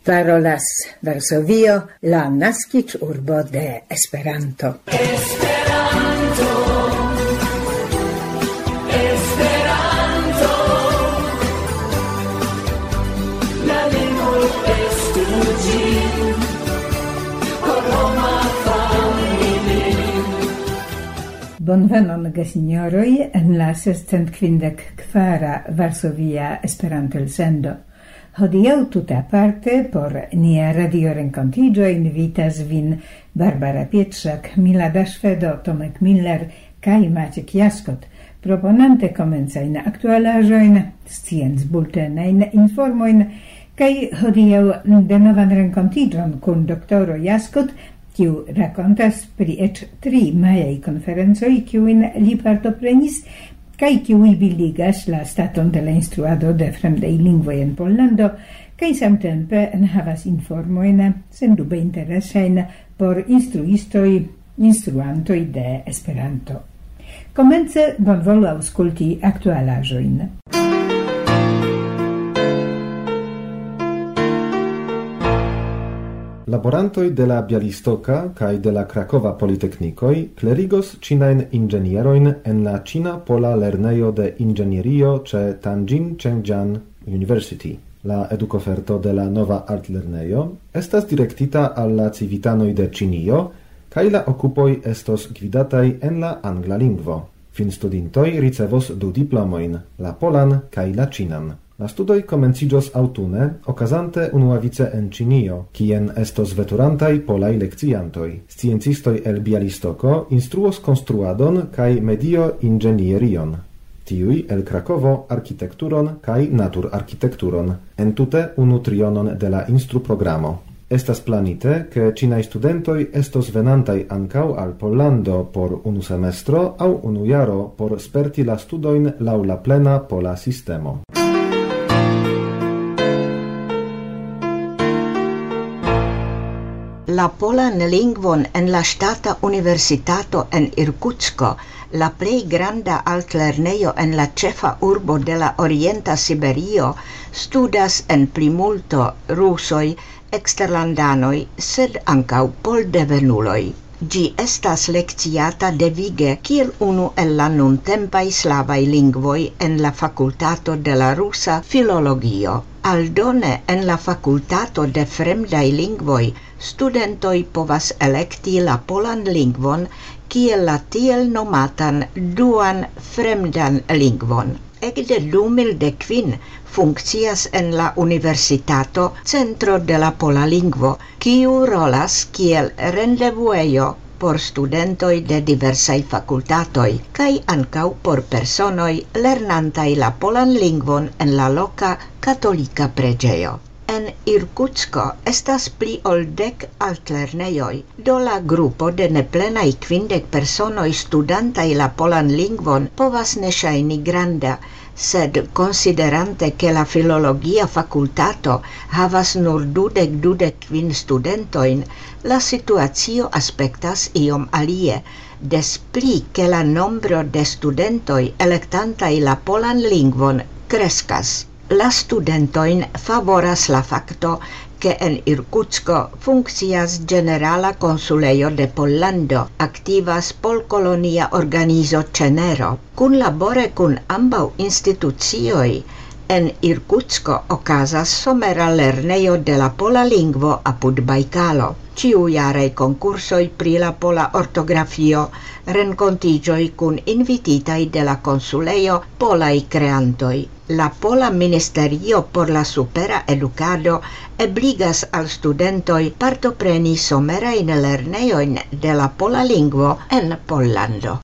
Parolas Varsovio, la naskiĝurbo de Esperanto. Bonvenon, gesignoroj, en la 654 Varsovia Esperanto-elsendo. Hodiaŭ tute aparte por nia radiorenkontiĝo invitas vin Barbara Pietrzak, Milada Szwedo, Tomek Miller kaj Maciek Jaskot, proponante komencajn aktualaĵojn, sciencbultenajn informojn kaj hodiaŭ denovan renkontiĝon kun doktoro Jaskot, kiu rakontas pri eĉ 3 majaj konferencoj, kiujn li partoprenis, kaj kiuj bildigas la staton de la instruado de fremdaj lingvoj en Pollando, kaj samtempe enhavas informojn sendube interesajn por instruistoj, instruantoj de Esperanto. Komence bonvolu aŭskulti aktualaĵojn. Laborantoj de la Bialistoka kaj de la Krakova Politeknikoj klerigos ĉinajn inĝenierojn en la Ĉina Pola Lernejo de Inĝenierio ĉe Tianjin Chengjiang University. La edukoferto de la nova altlernejo estas direktita al la civitanoj de Ĉinio kaj la okupoj estos gvidataj en la angla lingvo. Finstudintoj ricevos 2 diplomojn, la polan kaj la ĉinan. La studoj komenciĝos aŭtune, okazante unuavice en Ĉinio, kien estos veturantaj polaj lekciantoj. Sciencistoj el Bialistoko instruos konstruadon kaj medio-inĝenierion. Tiuj el Krakovo arkitekturon kaj naturarkitekturon, entute 1 trionon de la instruprogramo. Estas planite, ke ĉinaj studentoj estos venantaj ankaŭ al Pollando por 1 semestro aŭ 1 jaro por sperti la studojn laŭ la plena pola sistemo. La polan lingvon en la ŝtata universitato en Irkutsko, la plej granda altlernejo en la ĉefa urbo de la orienta Siberio, studas en plimulto rusoj, eksterlandanoj, sed ankaŭ poldevenuloj. Ĝi estas lekciata devige kiel unu el la nuntempaj slavaj lingvoj en la fakultato de la rusa filologio. Aldone en la fakultato de fremdaj lingvoj studentoj povas elekti la polan lingvon kiel la tiel nomatan duan fremdan lingvon. Ekde 2015 funkcias en la universitato Centro de la Pola Lingvo, kiu rolas kiel rendevuejo por studentoj de diversaj fakultatoj kaj ankaŭ por personoj lernantaj la polan lingvon en la loka katolika preĝejo. En Irkutsko estas pli ol 10 altlernejoj, do la grupo de neplenaj 50 personoj studantaj la polan lingvon povas ne ŝajni granda, sed considerante che la filologia facultato havas nur 25 studentoin, la situacio aspektas iom alie, des pli che la nombro de studentoi elektantaj la polan lingvon kreskas. La studentoin favoras la fakto, che en Irkutsko funkcias Generala Konsulejo de Pollando, aktivas polkolonia organizo Cenero. Kunlabore kun ambaŭ institucioj, en Irkutsko okazas somera lernejo de la pola lingvo apud Bajkalo. Ĉiujaraj konkursoj pri la pola ortografio, renkontiĝoj kun invititaj de la konsulejo polaj kreantoj. La Pola Ministerio por la Supera Edukado ebligas al studentoj partopreni somerajn lernejojn de la pola lingvo en Pollando.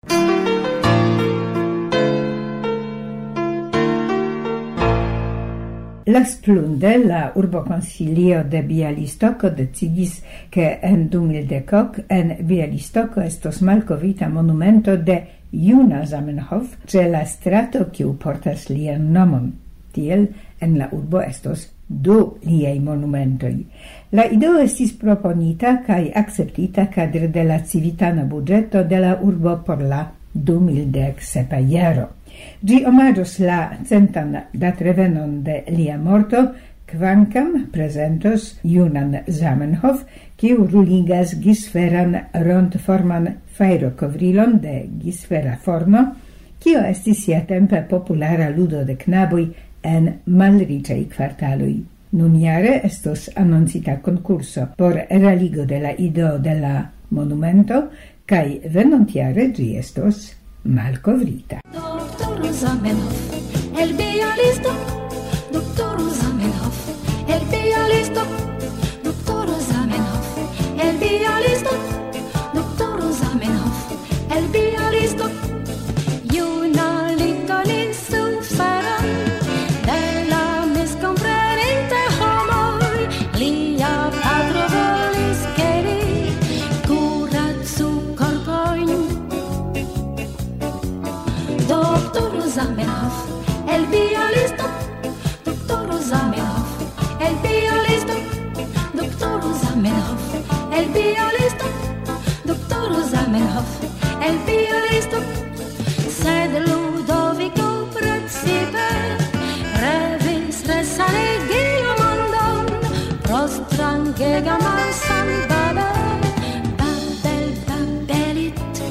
Lasplude la urbokonsilio de Bialistoko decidis, che en 2010 en Bialistoko estos malkovita monumento de Juna Zamenhof ĉe la strato kiu portas lian nomon. Tiel en la urbo estos 2 liaj monumentoj. La ideo estis proponita kaj akceptita kadre de la civitana budĝeto de la urbo por la 2017 jaro. Ĝi omaĝos la 100. datrevenon de lia morto Kvankam presentos junan Zamenhof, kiu ruligas gisferan rondforman fajrokovrilon de gisfera forno, kio estis siatempe populara ludo de knaboj en malriĉaj kvartaloj. Nunjare estos annoncita concurso por realigo de la ideo de la monumento, kai venontiare ĝi estos malkovrita. Doktoro Zamenhof, el bialisto, doktoro Zamenhof, el bialisto, doktoro Zamenhof, el bialisto, doktoro Zamenhof, el bialisto. Juna Lincoln suferan de la miscompreninte homoj, lia patro volis keri kuracu korpojn. Doktoro Zamenhof, el bialisto, doktoro Zamenhof, el bialisto, doktoro Zamenhof, el bialisto, doktoro Zamenhof, el bialisto. Sed Ludovico precipe revis resanigi la mondon pro strangega malsan babelit.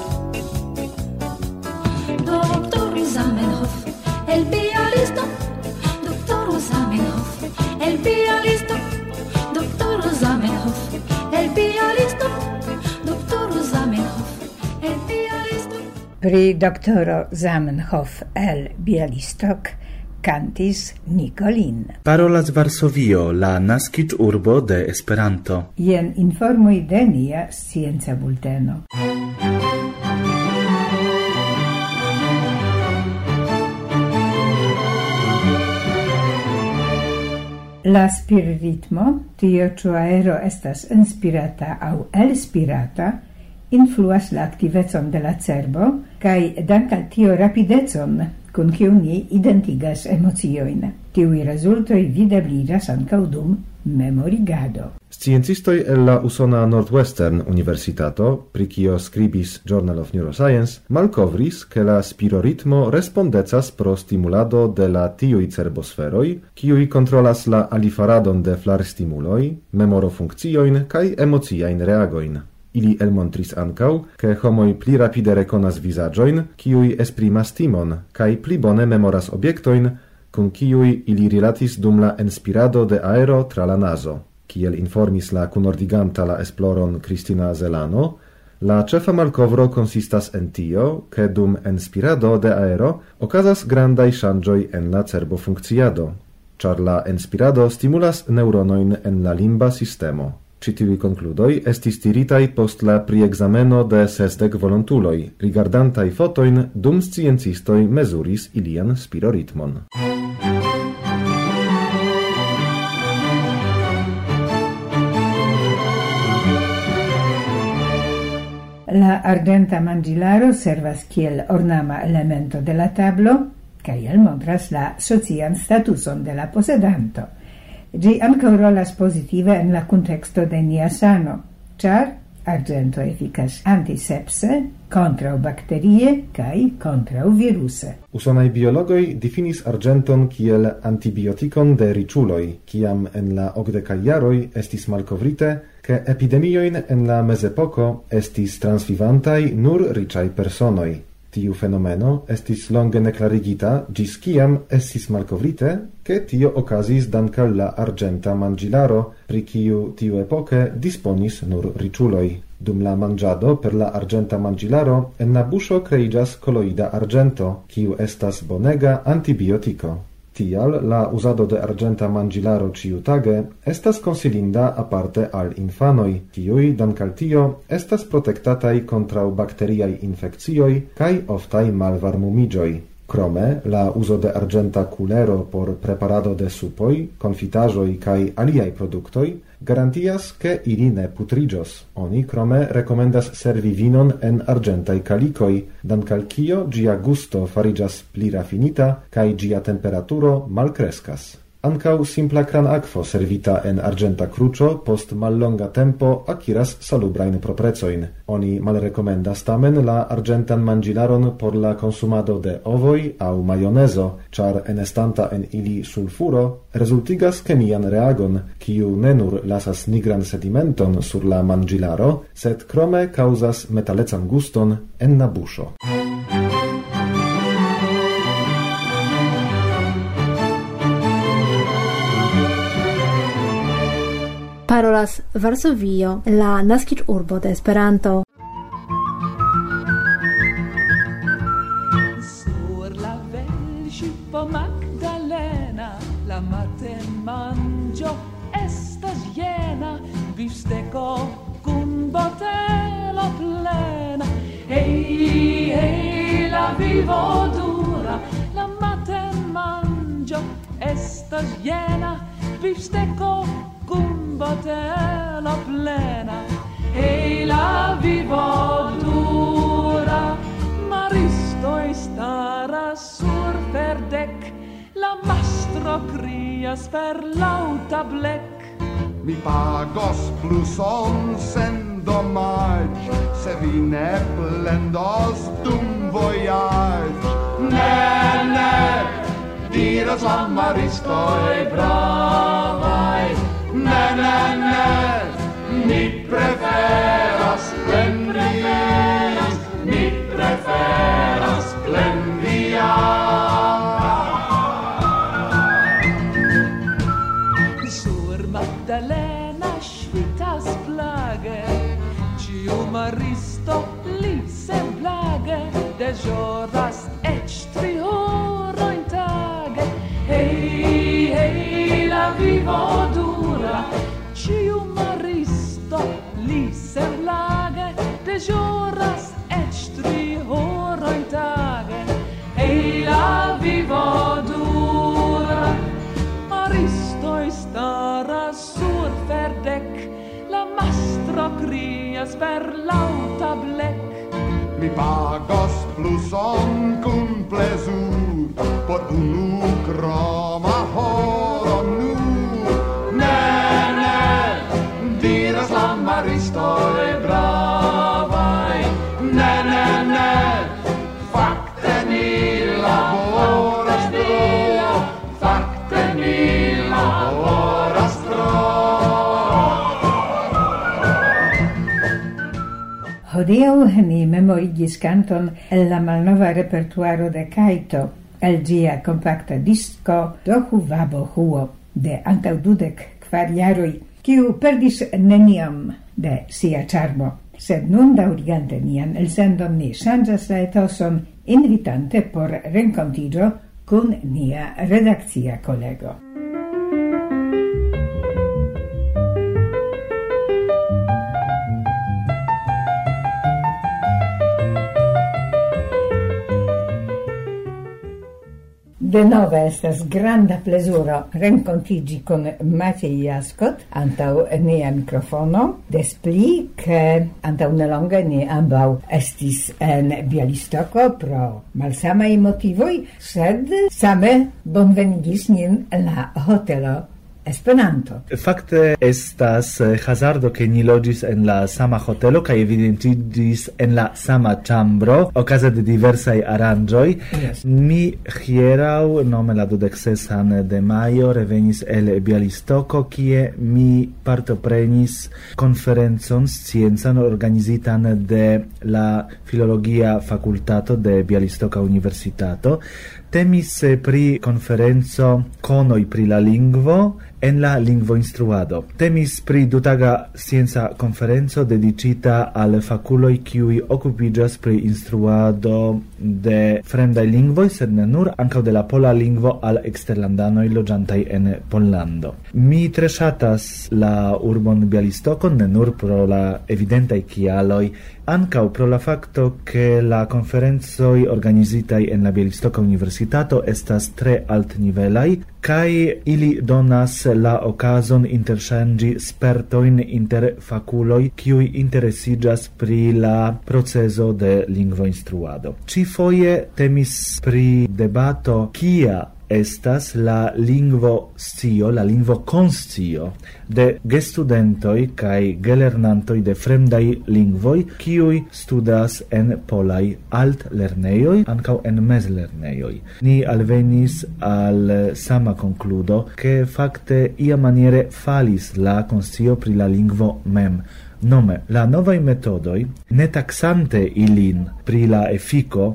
Doktor Zamenhof, el bialisto, doktor Zamenhof, el bialisto, doktor Zamenhof, el bialisto, doktor Zamenhof, el bialisto. Pri doktoro Zamenhof el Białystok cantis Nicolin. Parolas Varsovio, la naskiĝurbo de Esperanto. Jen informoj de nia scienca bulteno. La spiritritmo, tio ĉu aero estas inspirata aŭ elspirata, influas la activezon de la cerbo, kai dank al tio rapidecon, kun kiu ni identigas emocioin. Tiui rezultoi videbligas ankaŭ dum memorigado. Sciencistoj el la usona Northwestern Universitato, pri kio skribis Journal of Neuroscience, malkovris, ke la spiroritmo respondecas pro stimulado de la tiuj cerbosferoj, kiuj kontrolas la alifaradon de flarstimuloj, memorofunkciojn kaj emociajn reagojn. Ili elmontris ancau, che homoi pli rapide reconas visaggioin, kiui esprimas timon, kai pli bone memoras obiectoin, kun kiui ili rilatis dum la enspirado de aero tra la naso. Kiel informis la kunordiganta la esploron Cristina Zelano, la cefa malkovro consistas en tio, che dum enspirado de aero okazas grandai ŝanĝoj en la cerbofunkciado, ĉar la enspirado stimulas neuronoin en la limba sistemo. Citivi concludoi estis tiritai post la priexameno de 60 volontuloi, rigardantai fotoin dum sciencistoi mesuris ilian spiroritmon. La argenta mangilaro servas kiel ornama elemento de la tablo, kaj elmontras la socian statuson de la posedanto. Gi ankaŭ rolas pozitive en la contexto de nia sano, ĉar argento efikas antisepse, kontraŭbakterie kaj kontraŭviruse. Usonaj biologoj difinis argenton kiel antibiotikon de riĉuloj, kiam en la 80-kaj jaroj estis malkovrite, ke epidemiojn en la mezepoko estis transvivantaj nur riĉaj personoj. Tiu fenomeno estis longe neklarigita, ĝis kiam estis malkovrite, ke tio okazis dank al la argenta mangilaro, pri kiu tiuepoke disponis nur riĉuloj. Dum la manĝado per la argenta mangilaro en la buŝo kreiĝas koloida argento, kiu estas bonega antibiotiko. Tial la uzado de argenta mangilaro ĉiutage estas konsilinda aparte al infanoj, kiuj dank al tio estas protektataj kontraŭ bakteriaj infekcioj kaj oftaj malvarmumiĝoj. Krome, la uzo de argenta kulero por preparado de supoj, konfitaĵoj kaj aliaj produktoj garantias, ke ili ne putriĝos. Oni krome rekomendas servi vinon en argentaj kalikoj, dank al kio ĝia gusto fariĝas pli rafinita kaj ĝia temperaturo malkreskas. Ancau simpla cran aquo servita en argenta crucio post mallonga tempo acquiras salubrain proprecoin. Oni malrecomendas tamen la argentan mangilaron por la consumado de ovoi au majonezo, char enestanta en ili sulfuro resultigas chemian reagon, kiu ne nur lasas nigran sedimenton sur la mangilaro, sed crome causas metalecan guston en la buscio. Parolas Varsovio, la naskiĝurbo de Esperanto. Sur la velŝipo Magdalena, la matenmanĝo estas jena, bifsteko kun botelo plena. Hej, hej, la vivo dura, la matenmanĝo estas jena, bifsteko kun botelo plena. Hej, la vivo dura, maristoi staras sur ferdek, la mastro crias per lauta blek. Mi pagos pluson sen domage, se vi ne plendos dum voyage. Ne, ne, diras la maristoi bravai. Ne, ne, ne, mi preferas plendia, mi preferas plendia. Sur Magdalena svitas plage, ciu maristo li semblage, deĵoras eĉ 3 horojn tage. Hej, hej, la vivo dura, ciu maristo li semblage, deĵoras eĉ 3 horojn tage. Hej, la vivo dura, maristoi staras sur ferdek, la mastro crias per lauta blek. Mi pagos pluson cum plezur, por unu croma horo nur. Ne, ne, diras la maristoi bravai. Ne, ne, ne, fakte ni laboras tro, fakte ni laboras tro. Hodiaŭ ni memorigis canton el la malnova repertuaro de Kaito, el ĝia kompakta disko Dohu Vabo Huo de antaŭ 24 jaroj, kiu perdis neniam de sia ĉarmo. Sed nun daŭrigante nian elsendon ni ŝanĝas la etoson, invitante por renkontiĝo kun nia redakcia kolego. De nove estas granda plezuro renkontigi con Matej Jaskot antau nia mikrofono, des pli ke antau nelonge ni ambaŭ estis en Bialistoko pro malsamaj motivoj, sed same bonvenigis nin la hotelo Esperanto. Fakte estas hazardo ke ni loĝis en la sama hotelo kaj evidentiĝis en la sama ĉambro okaze de diversaj aranĝoj. Yes. Mi hieraŭ, nome la 26 de majo, revenis el Bialistoko, kie mi partoprenis konferencon sciencan organizitan de la Filologia Fakultato de Bialistoka Universitato. Temis pri konferenco Konoj pri la lingvo en la lingvo instruado. Temis pri dutaga scienca konferenco dedicita al fakuloj kiuj okupiĝas pri instruado de fremdaj lingvoj, sed ne nur, ankaŭ de la pola lingvo al eksterlandanoj loĝantaj en Pollando. Mi tre ŝatas la urbon Bialistokon, ne nur pro la evidentaj kialoj, ankaŭ pro la fakto ke la konferencoj organizitaj en la Bialistoka Universitato estas tre altnivelaj, kaj ili donas la okazon interŝanĝi spertojn inter fakuloj kiuj interesiĝas pri la procezo de lingvoinstruado. Ĉifoje temis pri debato kia estas la lingvo scio, la lingvo conscio de gestudentoi kai gelernantoi de fremdai lingvoi, kiui studas en polai altlernejoj, ankaŭ en mezlernejoj. Ni alvenis al sama concludo, che fakte iamaniere falis la conscio pri la lingvo mem. Nome, la novai metodoi, ne taxante ilin pri la effico,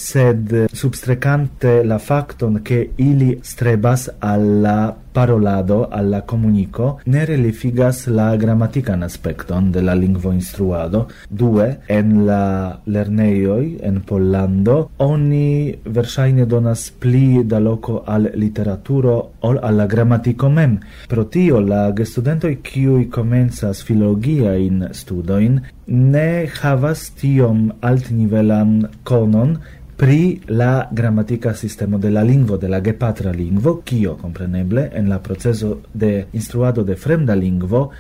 sed substrecante la facton che ili strebas alla parolado, alla comunico, ne relifigas la grammatican aspecton de la lingvo instruado. Due, en la lerneioi, en Pollando, oni versaine donas pli da loco al literaturo ol alla grammatico mem. Pro tio, la gestudentoi kiui comenzas filologiain studoin ne havas tiom altnivelan konon pri la grammatica sistemo de la lingvo, de la gepatra lingvo, kio, compreneble, en la proceso de instruado de fremda lingvo,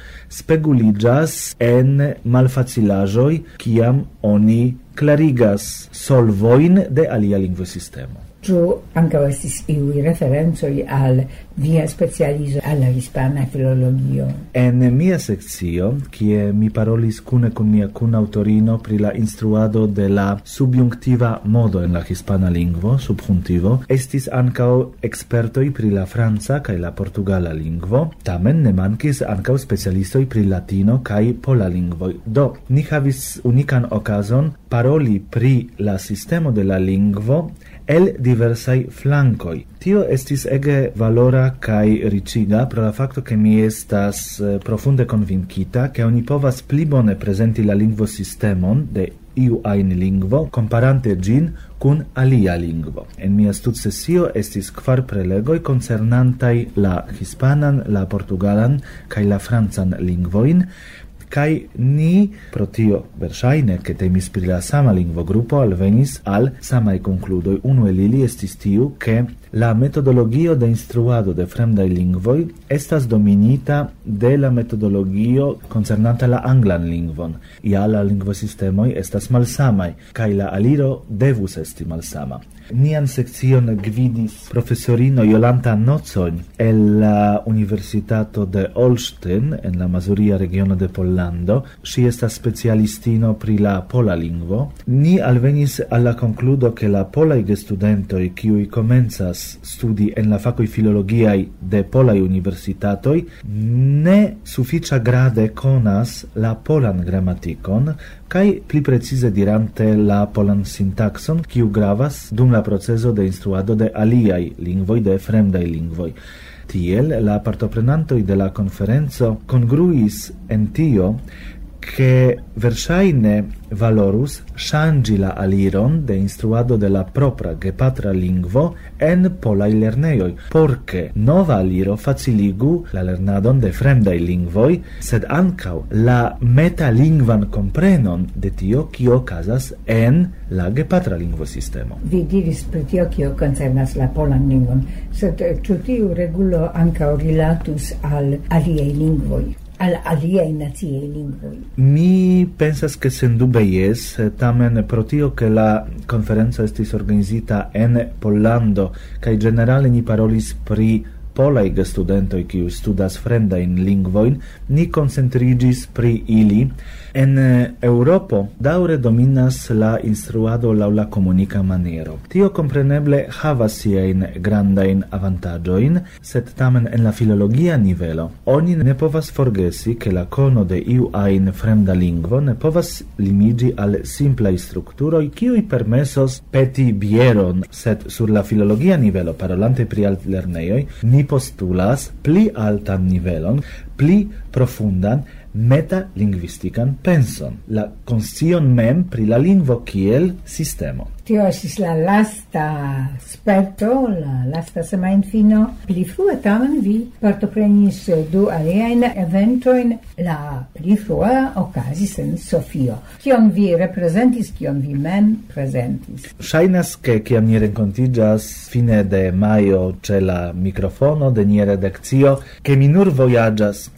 speguligas en malfacilajoi, kiam oni clarigas solvoin de alia lingvo sistemo. Ĉu ankaŭ estis iuj referencoj al via specializo al la hispana filologio? En mia sekcio, kie mi parolis kune kun mia kunautorino pri la instruado de la subjunktiva modo en la hispana lingvo, subjuntivo, estis ankaŭ ekspertoj pri la franca kaj la portugala lingvo, tamen ne mankis ankaŭ specialistoj pri latino kaj pola lingvoj. Do, ni havis unikan okazon paroli pri la sistemo de la lingvo el diversai flancoi. Tio estis ege valora kai riciga pro la facto che mi estas profunde convincita che oni povas pli bone presenti la lingvo sistemon de iu ain lingvo comparante gin kun alia lingvo. En mia studsesio estis 4 prelegoi concernantai la hispanan, la portugalan kai la francan lingvoin, kai ni pro tio verŝajne ke temis pri la sama lingvo grupo alvenis al samaj konkludoj. Unu el ili estis tiu ke la metodologio de instruado de fremdaj lingvoj estas dominita de la metodologio concernanta la anglan lingvon. Ja la lingvosistemoj estas malsamaj kaj la aliro devus esti malsama. Nian sekcion gvidis profesorino Jolanta Nocon el la Universitato de Olsztyn en la Mazuria regiono de Pollando. Si estas specialistino pri la pola lingvo. Ni alvenis alla concludo che la polaj gestudentoj kiuj komencas studi en la fakoj filologiaj de polaj universitatoj ne sufiĉa grade konas la polan gramatikon kai pli precize dirante la polan sintaxon, kiu gravas dum la proceso de instruado de aliai lingvoi, de fremdai lingvoi. Tiel, la partoprenantoi de la conferenzo congruis en tio che verŝajne valorus ŝanĝi la aliron de instruado de la propra gepatra lingvo en polaj lernejoj, porque nova aliro faciligu la lernadon de fremdaj lingvoj, sed ankaŭ la metalingvan komprenon de tio, kio okazas en la gepatra lingvosistemo. Vi diris pri tio, kio koncernas la polan lingvon, sed ĉu tiu regulo ankaŭ rilatus al aliaj lingvoj? Al aliaj naciaj lingvoj? Mi pensas che sendube jes, tamen pro tio che la conferenza estis organizita en Pollando, kai generale ni parolis pri polaj gestudentoj kiuj studas fremdajn lingvojn, ni koncentrigis pri ili. En Europo daŭre dominas la instruado laŭ la komunika maniero. Tio kompreneble havas siajn grandajn avantaĝojn, sed tamen en la filologia nivelo oni ne povas forgesi ke la kono de iu ajn fremda lingvo ne povas limiĝi al simplaj strukturoj kiuj permesos peti bieron, sed sur la filologia nivelo parolante pri altlernejoj ni postulas pli altan nivelon, pli profundan meta-lingvistican penson, la konscion mem pri la lingvo kiel sistemo. Tio estis la lasta sperto, la lasta semajnfino. Pli frue tamen vi partoprenis du aliajn eventojn. La pli frue okazis en Sofio. Kion vi reprezentis, kion vi mem prezentis? Ŝajnas ke kiam ni renkontiĝas fine de majo ĉe la mikrofono de nia redakcio, ke mi nur vojaĝas, sed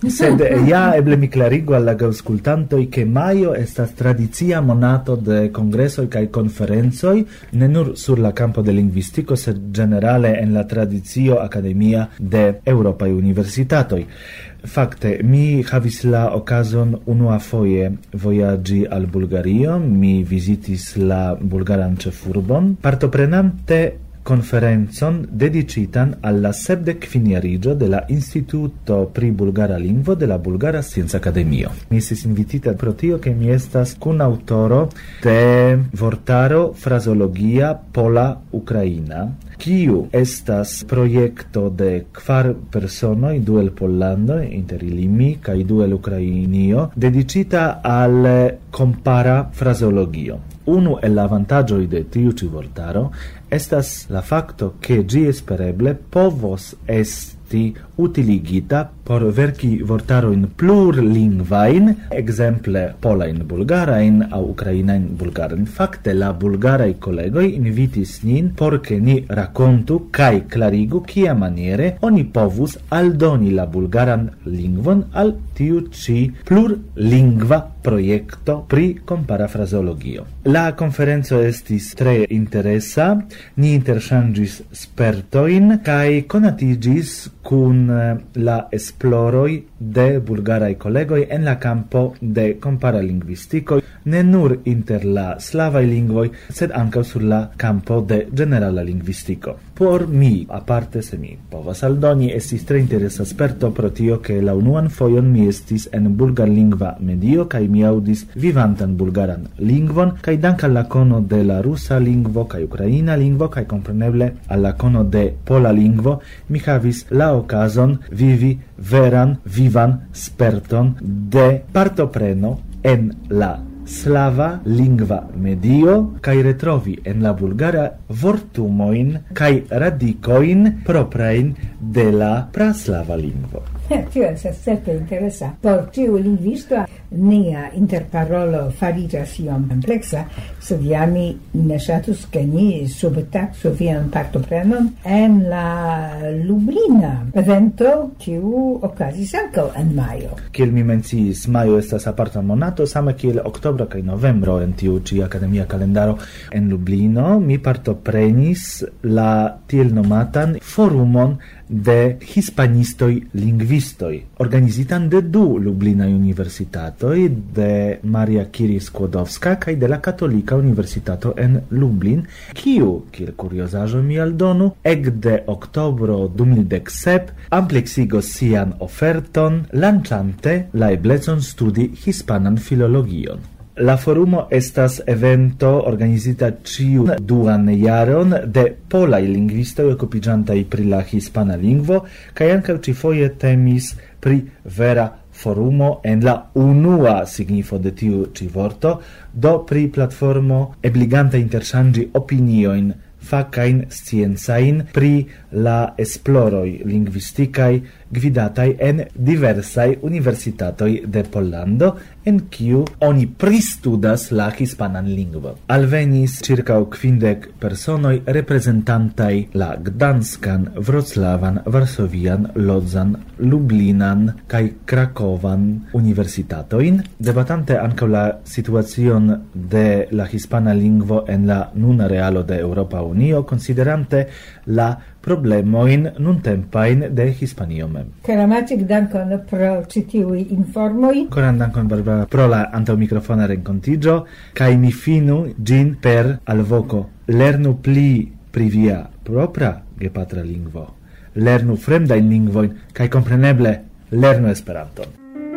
ja eble mi clarigu alla auscultantoi che maio estas tradizia monato de congressoi kai conferenzoi, ne nur sur la campo de linguistico, sed generale en la tradizio academia de Europai universitatoi. Fakte, mi havis la okazon unua foje vojaĝi al Bulgario, mi vizitis la bulgaran ĉefurbon, partoprenante conferenzon dedicitan alla 70-finiarigio de la Instituto pri Bulgara Lingvo de la Bulgara Scienza Academio. Mi estis invitita pro tio che mi estas cun autoro de vortaro frazologia pola Ucraina, kiu estas projekto de 4 personoj, 2 el Pollando, inter ili mi, kaj 2 el Ukrainio, dedicita al compara frazeologio. Unu el la avantagioi de tiu ci vortaro estas la facto che gi espereble povos esti utiligita por verki vortaroin plurlingvain, exemple polain bulgarain au ukrainain bulgarain. Fakte la bulgarai kolegoi invitis nin porche ni racontu kai clarigu kia maniere oni povus aldoni la bulgaran lingvon al tiu ci plurlingva proiecto pri compara frazeologio. La conferenzo estis tre interesa, ni interchangis spertoin kai conatigis cun la esploroi de bulgarai kolegoi en la campo de compara linguisticoi, ne nur inter la slavai lingvoi, sed anca sur la campo de generala linguistico. Por mi, aparte se mi povas aldoni, estis tre interesa sperto pro tio che la unuan foion mi estis en bulgar lingva medio, kai mi audis vivantan bulgaran lingvon, kai dank alla cono de la russa lingvo, kai ukraina lingvo, kai compreneble alla cono de pola lingvo, mi havis la occasion vivi veran, vivan sperton de partopreno en la slava lingva medio kai retrovi en la bulgara vortumoin kai radicoin proprain de la praslava lingvo. Tio estas certe interesa. Por tiu lingvisto nia interparolo fariĝas iom kompleksa, sed ja mi ne ŝatus ke ni subtaksu vian partoprenon en la Lublina evento, kiu okazis ankaŭ en majo. Kiel mi menciis, majo estas aparta monato, same kiel oktobro kaj novembro en tiu ĉi akademia kalendaro. En Lublino mi partoprenis la tiel nomatan forumon de hispanistoi lingvistoi, organizitan de 2 Lublinaj universitatoj, de Maria Curie Skłodowska kaj de la Katolika Universitato en Lublin, kiu, kiel kuriozaĵo mi aldonu, ekde oktobro 2017 ampleksigos sian oferton, lanĉante la eblecon studi hispanan filologion. La forumo estas evento organizita ciu duan jaron de polaj lingvistoj okupiĝantaj pri la hispana lingvo, kaj ankaŭ ĉifoje temis pri vera forumo en la unua signifo de tiu ĉi vorto, do pri platformo ebliganta interŝanĝi opiniojn fakajn sciencajn pri la esploroj lingvistikaj gvidataj en diversaj universitatoj de Pollando, en kiu oni pristudas la hispanan lingvon. Alvenis circa 50 personoj reprezentantaj la Gdanskan, Wroclawan, Varsovian, Lodzan, Lublinan kaj Krakowan universitatojn, debatante ankaŭ la situacion de la hispana lingvo en la nuna realo de Europa Unio, considerante la problemoin nuntempajn de Hispanio mem. Karamatik dankon pro ĉi tiuj informoj. Koran dankon, Barbara, pro la antaŭmikrofona renkontiĝo, kaj mi finu ĝin per alvoko: lernu pli pri via propra gepatra lingvo, lernu fremdajn lingvojn kaj kompreneble lernu Esperanton.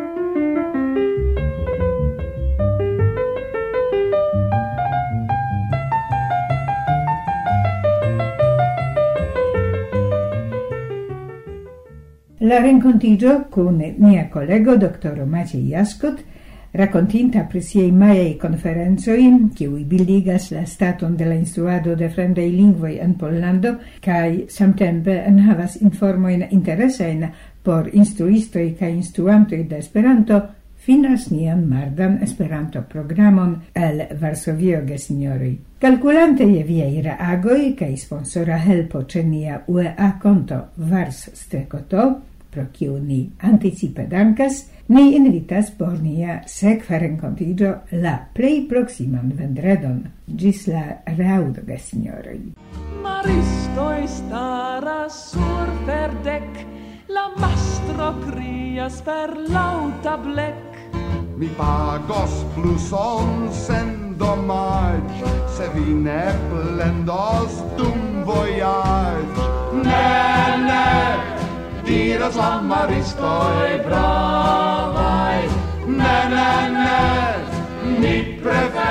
La rencontigio con mia collego dr. Maciej Jaskot, racontinta pri siei maiei conferenzoi, kiui bildigas la staton de la instruado de fremdei lingvoi en Pollando, kai samtempe enhavas informoin interesein por instruistoi kai instruantoi de Esperanto, finas nian mardan Esperanto programon el Varsovio gesignoroi. Calculante je viei reagoi kai sponsora helpo ĉe nia UEA konto Vars-to, pro kiu ni anticipe dankas, ni invitas por nia sekva renkontiĝo la plej proksiman vendredon ĝis la raŭdo, gesinjoroj. Maristoj staras sur perdek, la mastro krias per laŭta blek. Mi pagos pluson sen dommage, se vi ne plendos dum voyage. Ne, diras la maristoj bravaj. Ne, mi preferas